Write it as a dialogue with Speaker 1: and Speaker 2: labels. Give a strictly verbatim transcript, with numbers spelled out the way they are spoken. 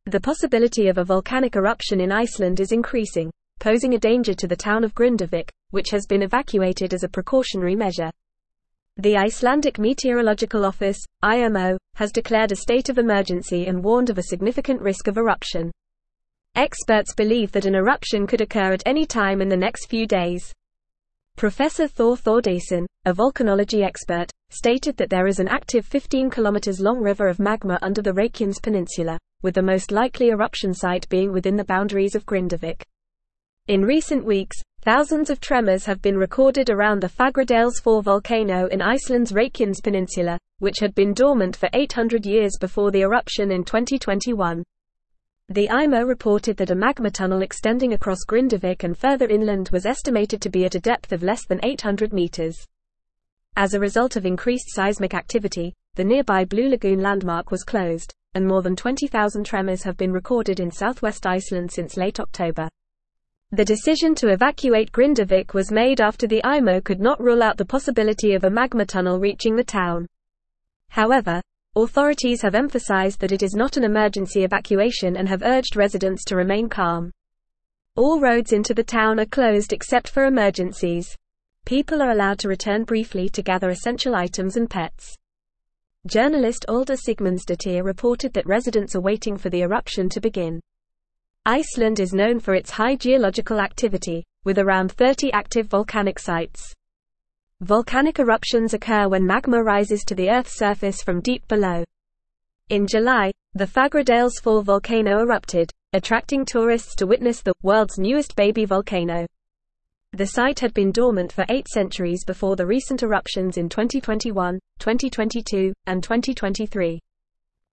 Speaker 1: The possibility of a volcanic eruption in Iceland is increasing, posing a danger to the town of Grindavik, which has been evacuated as a precautionary measure. The Icelandic Meteorological Office, I M O, has declared a state of emergency and warned of a significant risk of eruption. Experts believe that an eruption could occur at any time in the next few days. Professor Thor Thordarson, a volcanology expert, stated that there is an active fifteen kilometers long river of magma under the Reykjanes Peninsula, with the most likely eruption site being within the boundaries of Grindavik. In recent weeks, thousands of tremors have been recorded around the Fagradalsfjall volcano in Iceland's Reykjanes Peninsula, which had been dormant for eight hundred years before the eruption in twenty twenty-one. The I M O reported that a magma tunnel extending across Grindavik and further inland was estimated to be at a depth of less than eight hundred meters. As a result of increased seismic activity, the nearby Blue Lagoon landmark was closed, and more than twenty thousand tremors have been recorded in southwest Iceland since late October. The decision to evacuate Grindavik was made after the I M O could not rule out the possibility of a magma tunnel reaching the town. However, authorities have emphasized that it is not an emergency evacuation and have urged residents to remain calm. All roads into the town are closed except for emergencies. People are allowed to return briefly to gather essential items and pets. Journalist Alda Sigmundsdóttir reported that residents are waiting for the eruption to begin. Iceland is known for its high geological activity, with around thirty active volcanic sites. Volcanic eruptions occur when magma rises to the Earth's surface from deep below. In July, the Fagradalsfjall volcano erupted, attracting tourists to witness the world's newest baby volcano. The site had been dormant for eight centuries before the recent eruptions in twenty twenty-one, twenty twenty-two, and twenty twenty-three.